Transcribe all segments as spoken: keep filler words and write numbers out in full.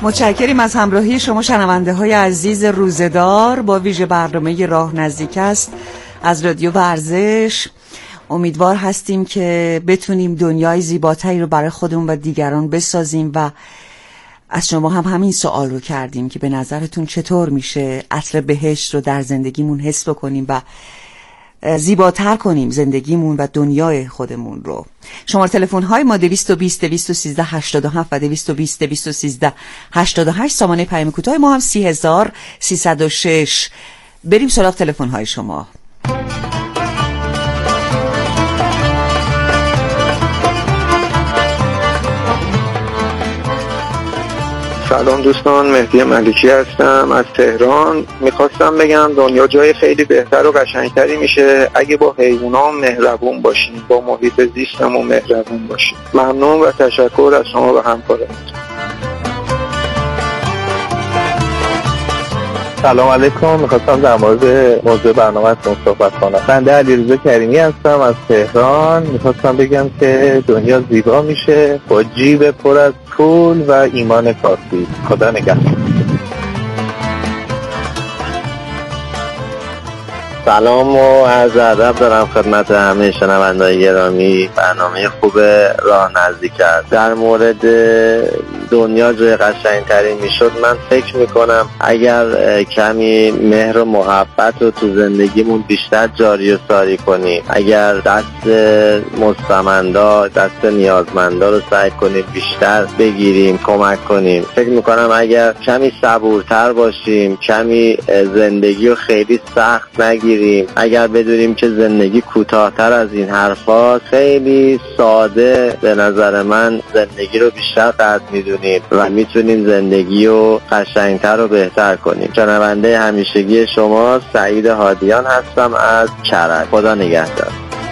متشکریم از همراهی شما شنونده های عزیز روزدار با ویژه برنامه راه نزدیک است از رادیو ورزش. امیدوار هستیم که بتونیم دنیای زیباتری رو برای خودمون و دیگران بسازیم و از شما هم همین سوال رو کردیم که به نظرتون چطور میشه عطر بهشت رو در زندگیمون حس بکنیم و زیباتر کنیم زندگیمون و دنیای خودمون رو. شماره تلفن های ما دویست و بیست دویست و سیزده هشتاد و هفت و دویست و بیست دویست و سیزده هشتاد و هشت. سامانه پیام کوتاه ما هم سی هزار سیصد و شش. بریم سراغ تلفن های شما. سلام دوستان، مهدی ملکی هستم از تهران. میخواستم بگم دنیا جای خیلی بهتر و قشنگتری میشه اگه با حیوانات مهربون باشیم، با محیط زیستمون مهربون باشیم. ممنون و تشکر از شما و همکارانتون. سلام علیکم، میخواستم در مورد موضوع برنامه‌تون صحبت کنم. بنده علیرضا کریمی هستم از تهران. میخواستم بگم که دنیا زیبا میشه با جیب پر از پول و ایمان کافی. خدا نگهدار. سلام و عرض ادب دارم خدمت همه شنوندگان گرامی. برنامه خوب راه نزدیک است. در مورد دنیا جای قشنگتری میشد، من فکر میکنم اگر کمی مهر و محبت رو تو زندگیمون بیشتر جاری و ساری کنیم، اگر دست مستمندا دست نیازمندا رو سعی کنیم بیشتر بگیریم، کمک کنیم، فکر میکنم اگر کمی صبورتر باشیم، کمی زندگی رو خیلی سخت نگیریم، اگر بدونیم که زندگی کوتاه‌تر از این حرفاست، خیلی ساده به نظر من زندگی رو بیشتر قدر میدونیم و میتونیم زندگی رو قشنگتر و بهتر کنیم. شنونده همیشگی شما سعید هادیان هستم از کرج. خدا نگهدار.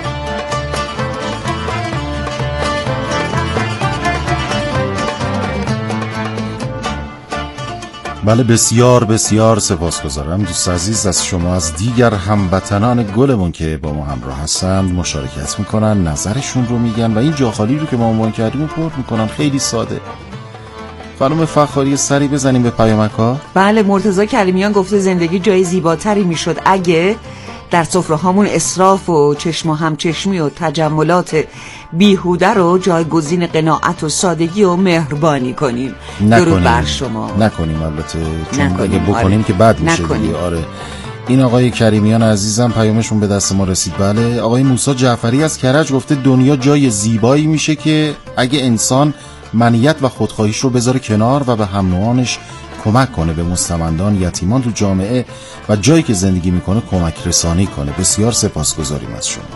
بله، بسیار بسیار سپاسگزارم دوست عزیز از شما. از دیگر هموطنان گلمون که با ما همراه هستند مشارکت میکنن، نظرشون رو میگن و این جا خالی رو که ما عنوان کردیم رو پر میکنن. خیلی ساده. خانم فخاری سری بزنیم به پیامک ها. بله، مرتضی کریمیان گفته زندگی جای زیباتری میشد اگه در سفره هامون اسراف و چشم و همچشمی و تجملات بیهوده رو جایگزین قناعت و سادگی و مهربانی کنیم. درود بر شما. نکنیم البته، چون نکنیم. اگه بکنیم آره. که بد میشه دیگه. آره. این آقای کریمیان عزیزم پیامشون به دست ما رسید. بله، آقای موسی جعفری از کرج گفته دنیا جای زیبایی میشه که اگه انسان منیت و خودخواهیش رو بذاره کنار و به هم نوعانش کمک کنه، به مستمندان، یتیمان تو جامعه و جایی که زندگی میکنه کمک رسانی کنه. بسیار سپاسگزاریم از شما.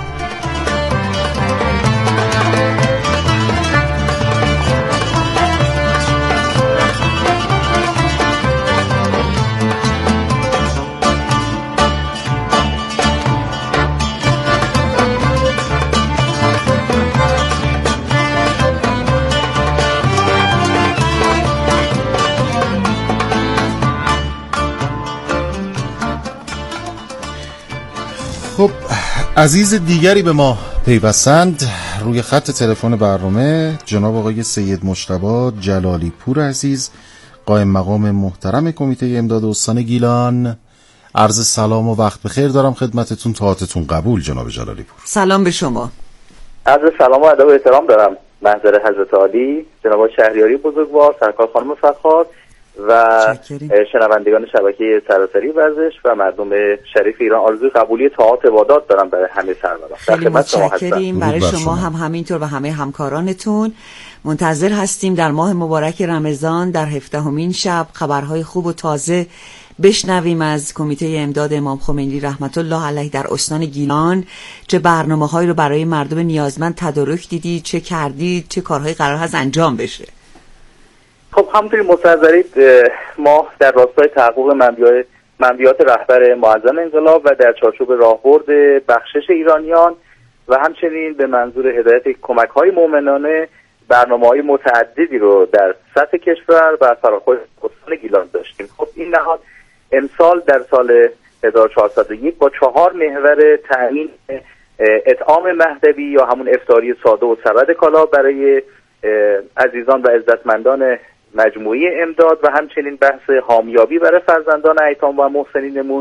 خب عزیز دیگری به ما پیوستند روی خط تلفن برنامه، جناب آقای سید مجتبی جلالی پور عزیز، قائم مقام محترم کمیته امداد استان گیلان. عرض سلام و وقت بخیر دارم خدمتتون. طاعتتون قبول جناب جلالی پور. سلام به شما. عرض سلام و ادب و احترام دارم محضر حضرت عالی جناب شهریاری بزرگوار، سرکار خانم فخار و شنوندگان شبکه سراسری ورزش و مردم شریف ایران. آرزوی قبولی طاعات عبادات دارم برای همه سروران. خیلی متشکریم. برای شما, شما هم همینطور و همه همکارانتون. منتظر هستیم در ماه مبارک رمضان در هفدهمین شب خبرهای خوب و تازه بشنویم از کمیته امداد امام خمینی رحمت الله علیه در استان گیلان. چه برنامه‌هایی رو برای مردم نیازمند تدارک دیدید، چه کردید، چه کارهایی قرار هست انجام بشه؟ خب همونطوری مستحضرید ما در راستای تحقق منبعات منبعات رهبر معظم انقلاب و در چارچوب راهبرد بخشش ایرانیان و همچنین به منظور هدایت کمک‌های مومنانه برنامه‌های متعددی رو در سطح کشور و فراخور استان گیلان داشتیم. خب این نهاد امسال در سال هزار و چهارصد و یک با چهار محور تأمین اطعام مهدوی یا همون افطاری ساده و سبد کالا برای عزیزان و عزتمندان مجموعه امداد و همچنین بحث حامیابی برای فرزندان ایتام و محسنینمون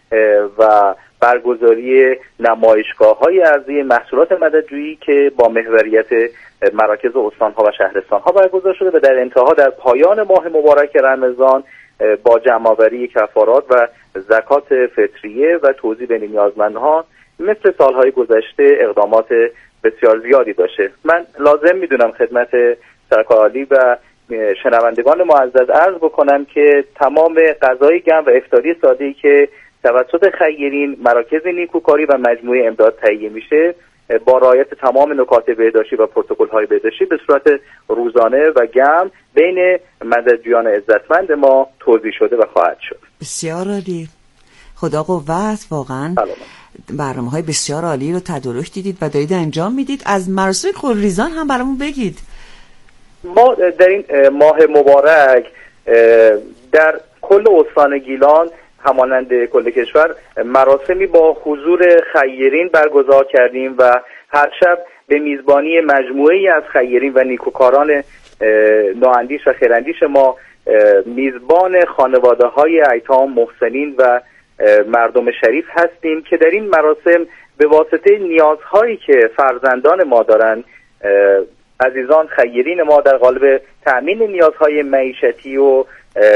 و برگزاری نمایشگاه‌های ارزی محصولات مددجویی که با محوریت مراکز استان‌ها و شهرستان‌ها برگزار شده و در انتها در پایان ماه مبارک رمضان با جمع‌آوری کفارات و زکات فطریه و توزیع بین نیازمندان مثل سالهای گذشته اقدامات بسیار زیادی داشته. من لازم میدونم خدمت سرکار عالی و شنوندگان معزز عرض بکنم که تمام غذای گرم و افطاری ساده‌ای که توسط خیرین مراکز نیکوکاری و مجموعه امداد تهیه میشه با رعایت تمام نکات بهداشتی و پروتکل‌های بهداشتی به صورت روزانه و گرم بین مددجویان عزتمند ما توزیع شده و خواهد شد. بسیار عالی، خدا قوت. واقعا برنامه‌های بسیار عالی رو تدارک دیدید و دارید انجام میدید. از مراسم خورریزان هم برامون بگید. ما در این ماه مبارک در کل استان گیلان همانند کل کشور مراسمی با حضور خیرین برگزار کردیم و هر شب به میزبانی مجموعه‌ای از خیرین و نیکوکاران نواندیش و خیراندیش ما میزبان خانواده‌های ایتام، محسنین و مردم شریف هستیم که در این مراسم به واسطه نیازهایی که فرزندان ما دارن عزیزان خیرین ما در قالب تأمین نیازهای معیشتی و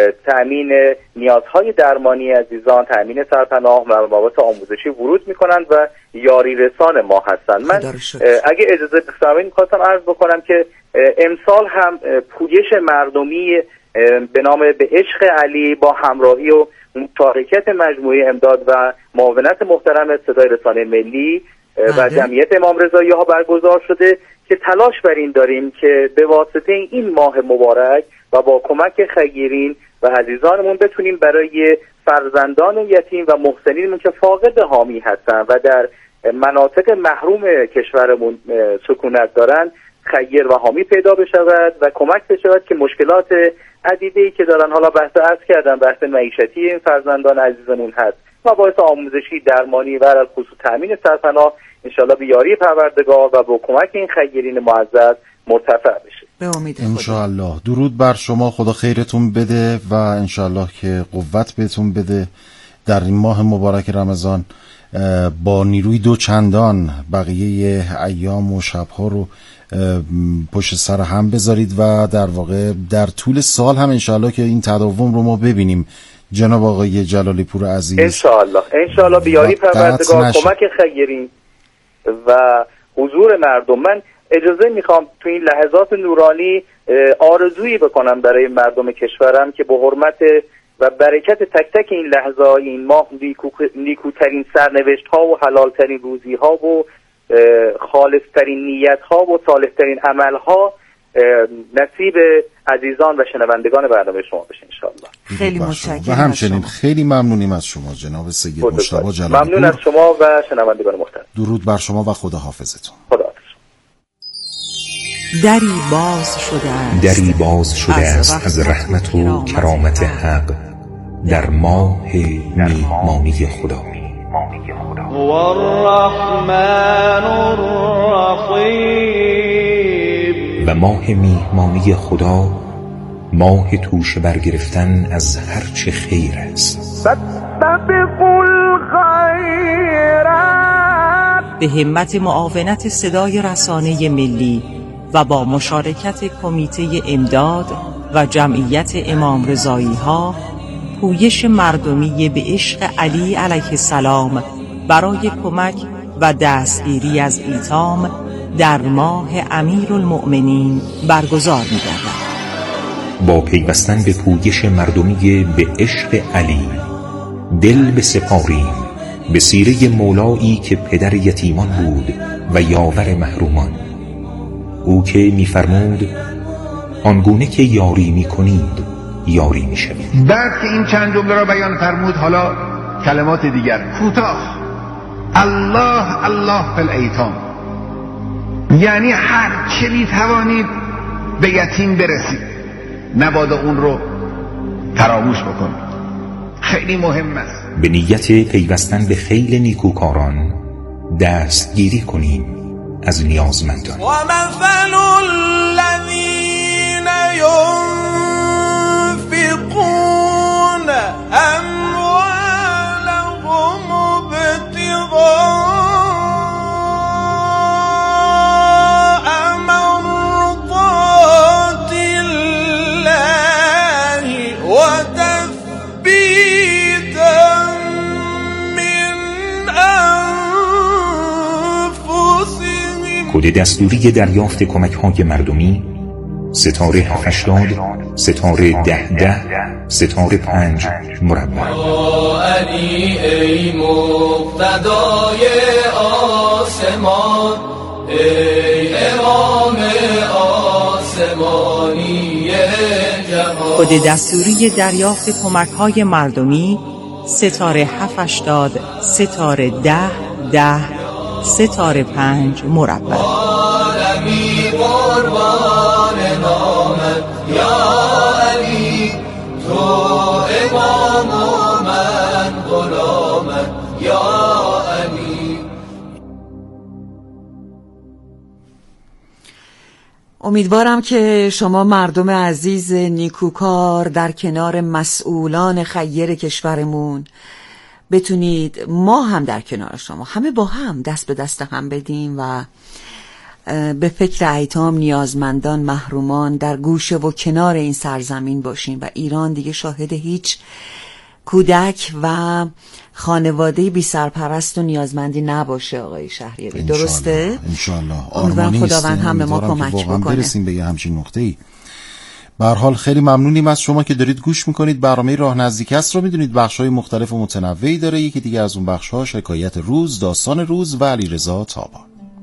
تأمین نیازهای درمانی عزیزان، تأمین سرپناه و مواد آموزشی ورود میکنند و یاری رسان ما هستند. من اگه اجازه بفرمایید میخواستم عرض بکنم که امسال هم پویش مردمی به نام به عشق علی با همراهی و مشارکت مجموعه امداد و معاونت محترم صدای رسانه ملی و جمعیت امام رضایی ها برگزار شده که تلاش بر این داریم که به واسطه این ماه مبارک و با کمک خیرین و عزیزانمون بتونیم برای فرزندان یتیم و محسنینمون که فاقد حامی هستن و در مناطق محروم کشورمون سکونت دارن خیر و حامی پیدا بشود و کمک بشود که مشکلات عدیده‌ای که دارن، حالا بحث عرض کردن بحث معیشتی این فرزندان عزیزمون هست، مباحث آموزشی، درمانی و در خصوص تامین سرپناه انشالله به یاری پروردگار و با کمک این خیرین معزز مرتفع بشه. به امید خدا. انشالله. درود بر شما، خدا خیرتون بده و انشالله که قوت بهتون بده در این ماه مبارک رمضان با نیروی دو چندان بقیه ایام و شبها رو پشت سر هم بذارید و در واقع در طول سال هم انشالله که این تداوم رو ما ببینیم. جناب آقای جلالی پور عزیز انشالله انشالله بیاری پروردگار، کمک خیرین و حضور مردم. من اجازه میخوام تو این لحظات نورانی آرزویی بکنم برای مردم کشورم که به حرمت و برکت تک تک این لحظه های این ماه نیکو، نیکوترین سرنوشت ها و حلالترین روزی ها و خالصترین نیت ها و صالحترین عمل ها نصیب عزیزان و شنوندگان برنامه شما بشه انشاءالله. خیلی متشکرم و همچنین خیلی ممنونیم از شما جناب سید مجتبی جلالی. ممنون از شما و شنوندگان محترم. درود بر شما و خدا حافظتون. خدا دری باز شده است دری باز شده است از رحمت و کرامت حق در ماه میهمانی خدا. هو الرحمن الرحیم. و ماه میهمانی خدا ماه توشه برگرفتن از هر چه خیر است. فاستبقوا الخیرات. به همت معاونت صدای رسانه ملی و با مشارکت کمیته امداد و جمعیت امام رضایی ها پویش مردمی به عشق علی علیه السلام برای کمک و دستگیری از ایتام در ماه امیرالمؤمنین برگزار می‌گردد. با پیوستن به پویش مردمی به عشق علی دل بسپاریم به سیره مولایی که پدر یتیمان بود و یاور محرومان. او که می‌فرمود آنگونه که یاری می‌کنید یاری می‌شوید. بعد که این چند جمله را بیان فرمود، حالا کلمات دیگر کوتاه. الله الله فی الایتام، یعنی هر چه می‌توانید به یتیم برسید، نباید اون رو فراموش بکنید. خیلی مهم است. به نیت پیوستن به خیل نیکوکاران دستگیری کنیم از نیازمندان. و مثل الذین ینفقون کد دستوری دریافت کمک‌های مردمی ستاره هفت هشتاد ستاره ده ده ستاره پنج مربع. علی ای مقتدای آسمان، ای امام آسمانی جهان. کد دستوری دریافت کمک‌های مردمی ستاره هفت هشتاد ستاره ده ده ستاره پنج مربع. عالمی قربان نامت یا علی، تو امام و من غلامت یا علی. امیدوارم که شما مردم عزیز نیکوکار در کنار مسئولان خیر کشورمون بتونید، ما هم در کنار شما، همه با هم دست به دست هم بدیم و به فکر ایتام، نیازمندان، محرومان در گوشه و کنار این سرزمین باشیم و ایران دیگه شاهد هیچ کودک و خانواده بی سرپرست و نیازمندی نباشه. آقای شهریاری درسته؟ انشالله. آرمانی خداوند هم به ما کمک بکنه برسیم به همچین نقطه‌ای. به هر حال خیلی ممنونیم از شما که دارید گوش میکنید. برنامه راه نزدیک است رو میدونید بخش‌های مختلف و متنوعی داره. یکی دیگه از اون بخش‌ها حکایت روز، داستان روز و علیرضا تابان.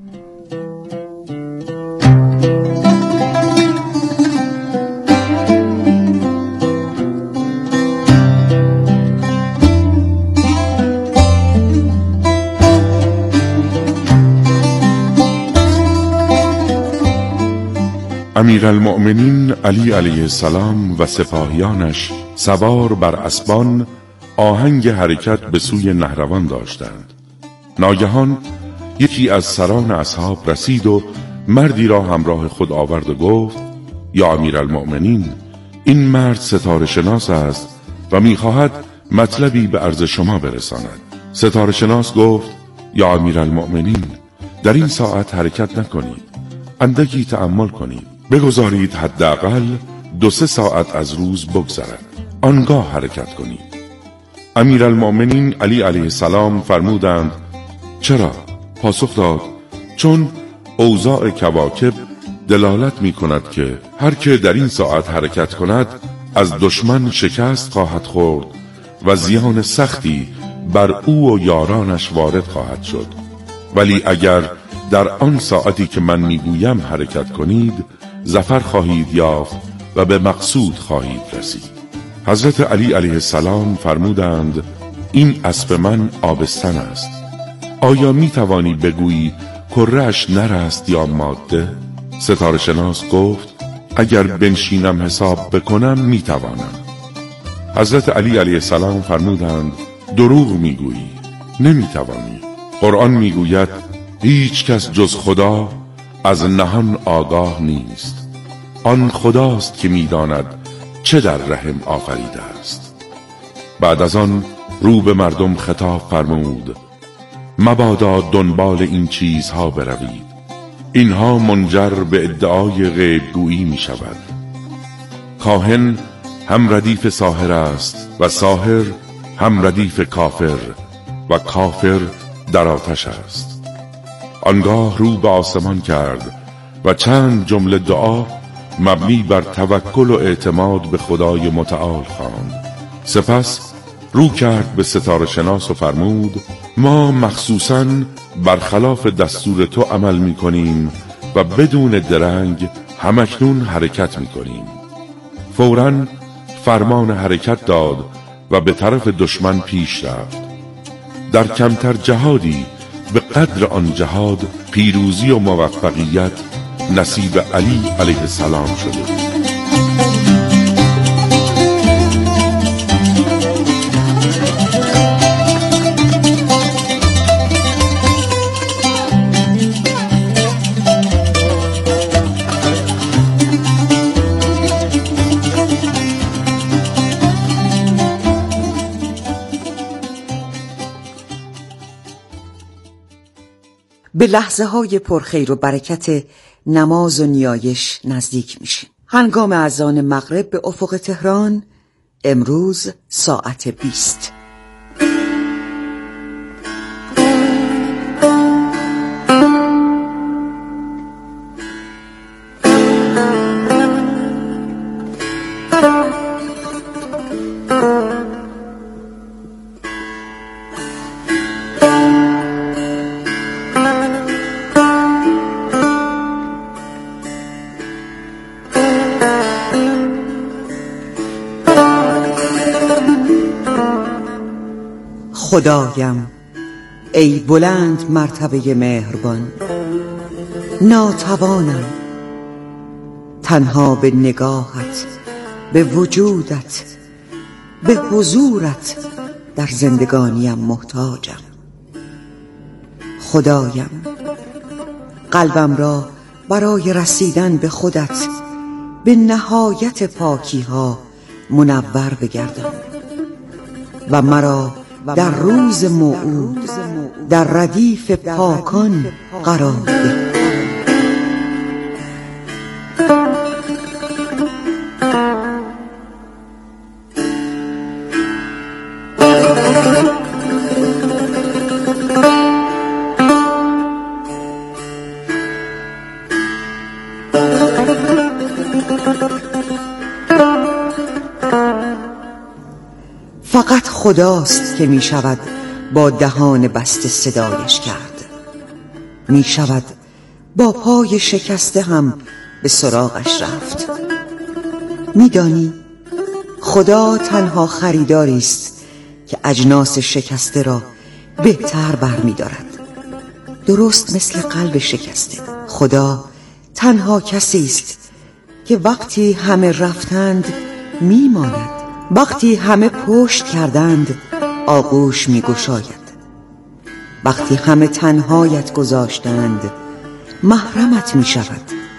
امیرالمؤمنین علی علیه السلام و سپاهیانش سوار بر اسبان آهنگ حرکت به سوی نهروان داشتند. ناگهان یکی از سران اصحاب رسید و مردی را همراه خود آورد و گفت: یا امیرالمؤمنین، این مرد ستاره شناس است و میخواهد مطلبی به عرض شما برساند. ستاره شناس گفت: یا امیرالمؤمنین، در این ساعت حرکت نکنید، اندکی تأمل کنید، بگذارید حداقل دو سه ساعت از روز بگذرد، آنگاه حرکت کنید. امیرالمؤمنین علی علیه السلام فرمودند: چرا؟ پاسخ داد: چون اوضاع کواکب دلالت می کند که هر که در این ساعت حرکت کند از دشمن شکست خواهد خورد و زیان سختی بر او و یارانش وارد خواهد شد، ولی اگر در آن ساعتی که من میگویم حرکت کنید ظفر خواهید یافت و به مقصود خواهید رسید. حضرت علی علیه السلام فرمودند: این اسب من آبستن است، آیا می توانی بگویی کره‌اش نر است یا ماده؟ ستاره شناس گفت: اگر بنشینم حساب بکنم می توانم. حضرت علی علیه السلام فرمودند: دروغ می گویی، نمی توانی. قرآن می گوید: هیچ کس جز خدا از نهان آگاه نیست، آن خداست که می‌داند چه در رحم آفریده است. بعد از آن رو به مردم خطاب فرمود: مبادا دنبال این چیزها بروید، اینها منجر به ادعای غیبگویی می شود. کاهن هم ردیف ساحر است و ساحر هم ردیف کافر و کافر در آتش است. آنگاه رو به آسمان کرد و چند جمله دعا مبنی بر توکل و اعتماد به خدای متعال خواند. سپس رو کرد به ستاره شناس و فرمود: ما مخصوصاً برخلاف دستور تو عمل می کنیم و بدون درنگ همکنون حرکت می کنیم. فوراً فرمان حرکت داد و به طرف دشمن پیش رفت. در کمتر جهادی به قدر آن جهاد پیروزی و موفقیت نصیب علی علیه السلام شده. به لحظه های پرخیر و برکت نماز و نیایش نزدیک میشیم. هنگام اذان مغرب به افق تهران، امروز ساعت بیست. خدایم ای بلند مرتبه مهربان، ناتوانم تنها به نگاهت، به وجودت، به حضورت در زندگانیم محتاجم. خدایم قلبم را برای رسیدن به خودت به نهایت پاکی ها منور بگردان و مرا در روز موعود در ردیف پاکان قرار ده. فقط خداست که می شود با دهان بسته صدایش کرد، می شود با پای شکسته هم به سراغش رفت. می دانی خدا تنها خریداری است که اجناس شکسته را بهتر بر می دارد، درست مثل قلب شکسته. خدا تنها کسی است که وقتی همه رفتند می ماند، وقتی همه پشت کردند آغوش می گشاید، وقتی همه تنهایت گذاشتند محرمت می شود.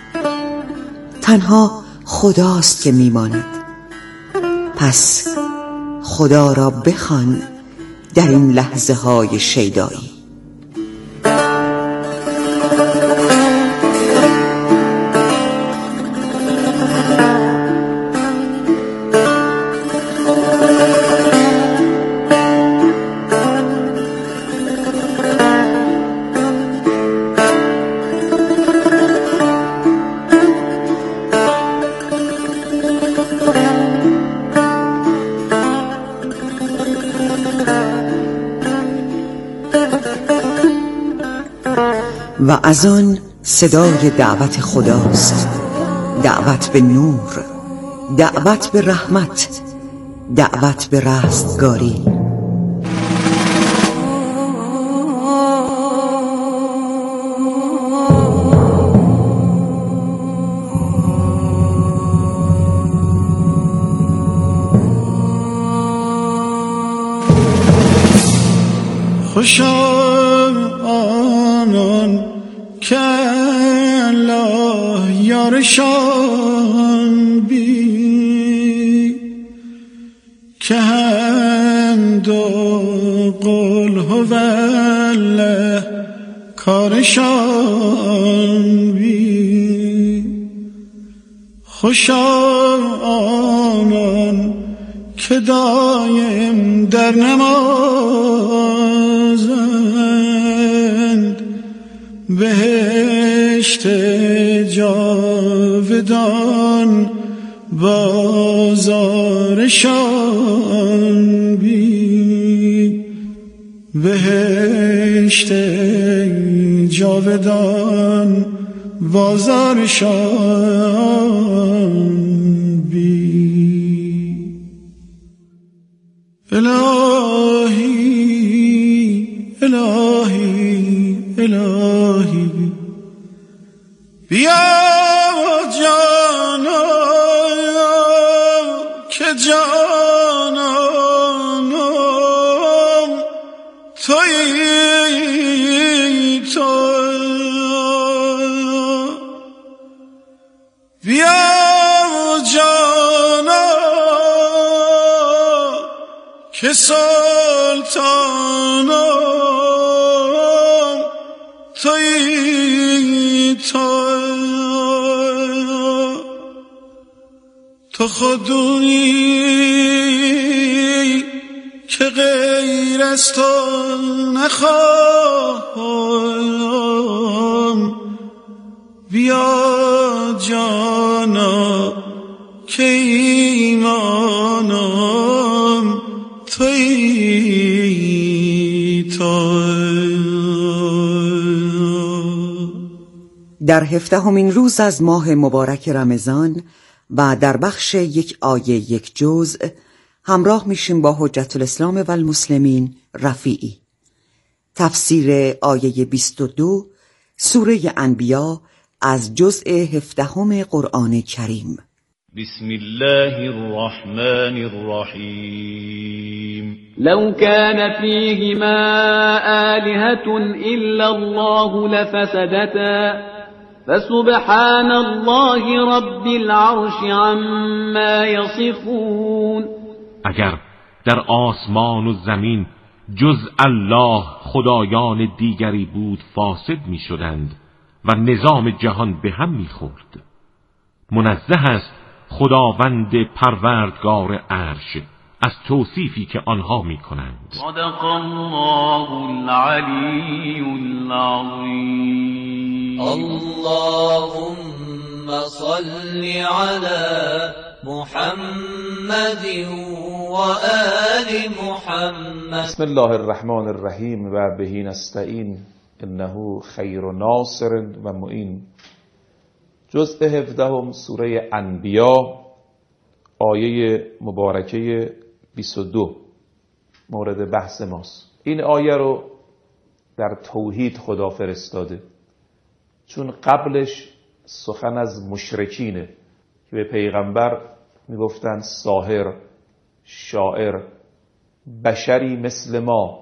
تنها خداست که می ماند. پس خدا را بخوان در این لحظه های شیدایی. و از آن صدای دعوت خداست، دعوت به نور، دعوت به رحمت، دعوت به رستگاری. خوشا آنان که الله یارشان بی، که حمد و قل هوالله کارشان بی. خوشا آنان که دایم در نمازند، بهشت جاودان بازارشان بی. بهشت جاودان بازارشان بی. الهی الهی الهی بیا جانا که جانانم تویی تو. بیا جانا که سلطانم تویی تو. تو خودونی که غیر از تو نخواهم. بیا جانا که ایمانم تویی تو. در هفدهمین روز از ماه مبارک رمضان و در بخش یک آیه یک جزء همراه میشیم با حجت الاسلام و المسلمین رفیعی. تفسیر آیه بیست و دو سوره انبیا از جزء هفدهم قرآن کریم. بسم الله الرحمن الرحیم. لو كان فيهما آلهة إلا الله لفسدتا فسبحان الله رب العرش عما يصفون. اگر در آسمان و زمین جز الله خدایان دیگری بود فاسد می شدند و نظام جهان به هم می خورد. منزه است خداوند پروردگار عرش از توصیفی که آنها می کنند. صدق الله العلی العظیم. اللهم صل على محمد و آل محمد. بسم الله الرحمن الرحیم و به نستعین انه خیر ناصر و معین. جزء هفدهم سوره انبیا آیه مبارکه بیست و دو مورد بحث ماست. این آیه رو در توحید خدا فرستاده، چون قبلش سخن از مشرکینه که به پیغمبر میگفتن ساحر، شاعر، بشری مثل ما.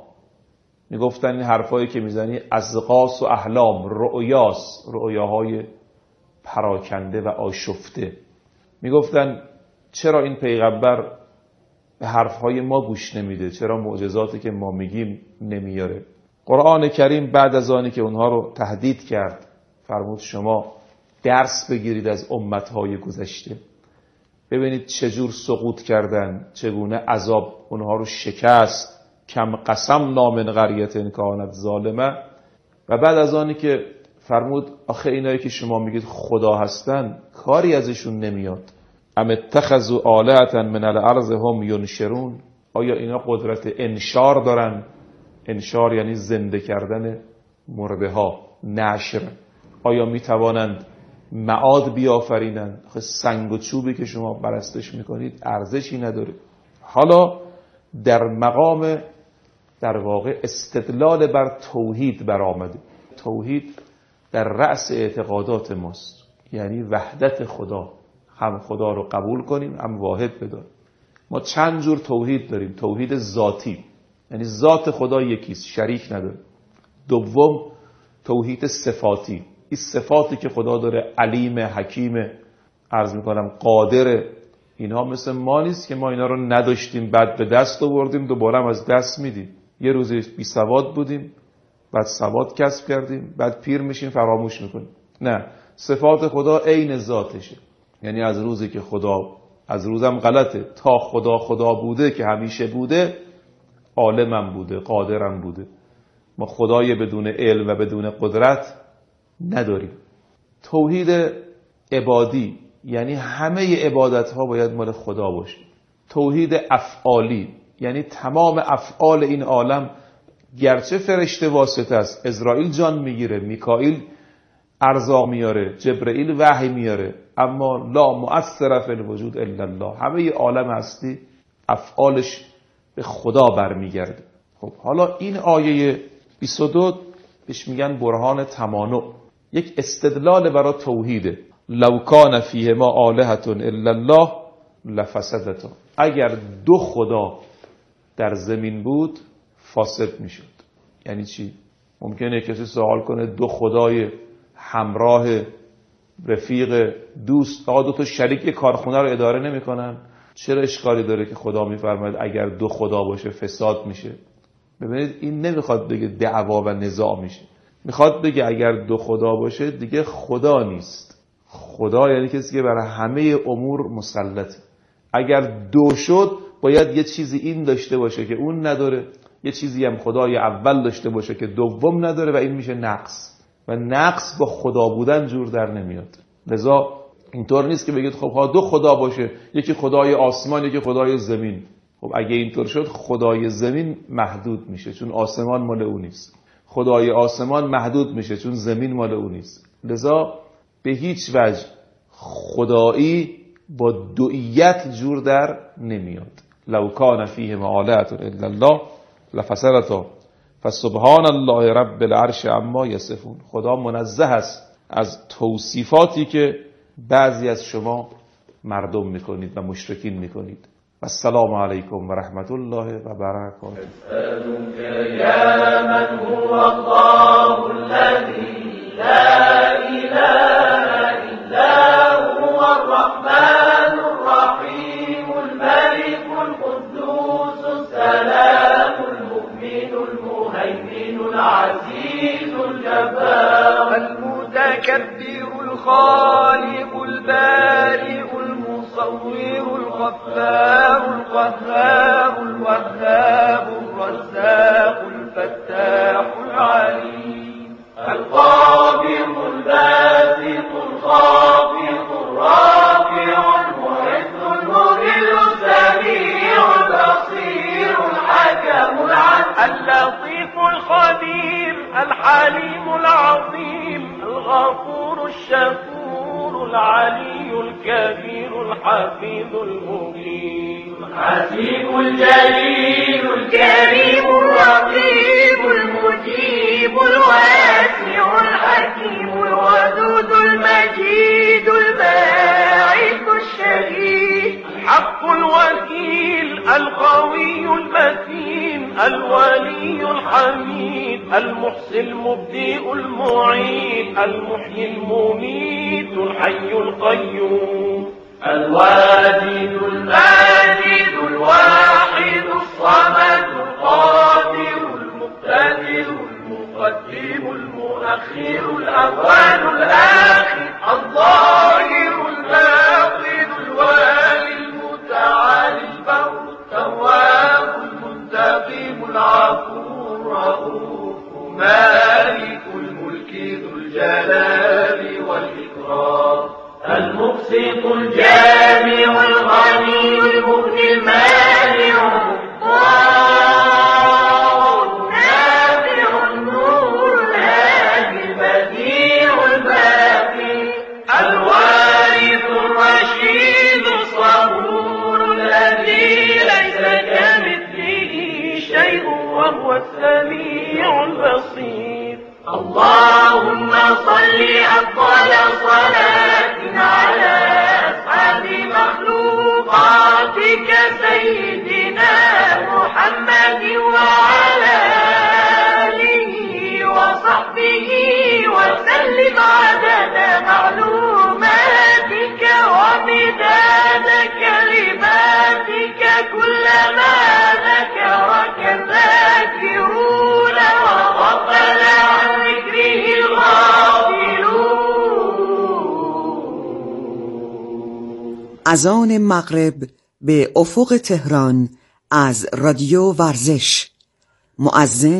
میگفتن این حرفایی که میزنی اضغاث و احلام، رؤیاست، رؤیاهای پراکنده و آشفته. میگفتن چرا این پیغمبر به حرفهای ما گوش نمیده، چرا معجزاتی که ما میگیم نمیاره. قرآن کریم بعد از آنی که اونها رو تهدید کرد فرمود شما درس بگیرید از امتهای گذشته، ببینید چجور سقوط کردن، چگونه عذاب اونها رو شکست. کم قسم نامن قریت کانت ظالمه. و بعد از آنی که فرمود آخه اینایی که شما میگید خدا هستن کاری ازشون نمیاد. ام اتخذوا آلهة من الارض هم ینشرون. آیا اینا قدرت انشار دارن؟ انشار یعنی زنده کردن مرده ها، نشر. آیا میتوانند معاد بیافرینند؟ آخه سنگ و چوبی که شما پرستش میکنید ارزشی نداره. حالا در مقام در واقع استدلال بر توحید برآمده. توحید در رأس اعتقادات ماست، یعنی وحدت خدا، هم خدا رو قبول کنیم هم واحد بدانیم. ما چند جور توحید داریم. توحید ذاتی یعنی ذات خدا یکیست، شریک نداره. دوم توحید صفاتی، این صفاتی که خدا داره، علیم، حکیم، عرض میکنم قادر، اینها مثل ما نیست که ما اینا رو نداشتیم بعد به دست آوردیم دوباره هم از دست میدیم. یه روزی بی سواد بودیم بعد سواد کسب کردیم، بعد پیر میشیم فراموش میکنیم. نه، صفات خدا عین ذاتشه. یعنی از روزی که خدا، از روزم غلطه، تا خدا خدا بوده که همیشه بوده، عالمم بوده، قادرم بوده. ما خدای بدون علم و بدون قدرت نداریم. توحید عبادی یعنی همه عبادت ها باید مال خدا باشه. توحید افعالی یعنی تمام افعال این عالم، گرچه فرشته واسطه است، اسرائیل جان میگیره، میکائیل ارزاق میاره، جبرئیل وحی میاره، اما لا مؤثر فی الوجود الا الله. همه عالم هستی افعالش به خدا برمیگرده. خب حالا این آیه بیست و دو بهش میگن برهان تمانع، یک استدلال برای توحیده. لو کان فیهما آلهة الا الله لفسدتا. اگر دو خدا در زمین بود فاسد میشد. یعنی چی؟ ممکنه کسی سوال کنه دو خدای همراه، رفیق، دوست، آقا دو تا شریک کارخونه رو اداره نمیکنن، چرا اشکالی داره که خدا میفرماید اگر دو خدا باشه فساد میشه؟ ببینید این نمیخواد بگه دعوا و نزاع میشه، میخواد بگه اگر دو خدا باشه دیگه خدا نیست. خدا یعنی کسی که برای همه امور مسلطه. اگر دو شد باید یه چیزی این داشته باشه که اون نداره، یه چیزی هم خدای اول داشته باشه که دوم نداره و این میشه نقص. و نقص با خدا بودن جور در نمیاد. لذا اینطور نیست که بگید خب ها دو خدا باشه، یکی خدای آسمان یکی خدای زمین. خب اگه اینطور شد خدای زمین محدود میشه چون آسمان مال اون نیست، خدای آسمان محدود میشه چون زمین مال اون نیست. لذا به هیچ وجه خدایی با دوئیت جور در نمیاد. لو کان فیهما آلهة الا الله لفسدتا فسبحان الله رب العرش عما یصفون. خدا منزه است از توصیفاتی که بعضی از شما مردم میکنید و مشرکین میکنید. السلام علیکم و رحمت الله و برکاته. یا من هو الله الذی لا اله الا هو الرحمن الرحیم الملك القدوس السلام المؤمن المهيمن العزيز الجبار المتكبر الخالق البارئ المصور الغفار القهار الوهاب الرزاق الفتاح العليم القابض الباسط الخافض الرافع المعز المذل السميع البصير الحكم العدل اللطيف الخبير الحليم العظيم الغفور الشكور العلي الكبير الحفيظ المبين الحسيب الجليل الكريم الرقيب المجيب الواسع الحكيم الودود المجيد الباعث الشهيد الحق الوكيل القوي المتين الولي الحميد المحصي المبدئ المعيد المحيي المميت الحي القيوم الواجد الماجد الواحد الصمد القادر المقتدر المقدم المؤخر الأول الآخر الظاهر الباطن الوالي المتعالي البر التواب المنتقم العفو الرؤوف مالك الملك ذو الجلال والإكرام المقسط الجامع الغني المغني المانع النافع النور الهادي البديع الباقي الوارث الرشيد الصبور الذي ليس كمثله شيء وهو السميع البصير. اللهم صل أفضل صلاة على أسعد مخلوقاتك سيدنا محمد وعلى آله وصحبه وسلم عدد معلوماتك ومداد كلماتك كلما ذكرك الذاكرون وغفل عن ذكره الغافلون. اذان مغرب به افق تهران از رادیو ورزش. مؤذن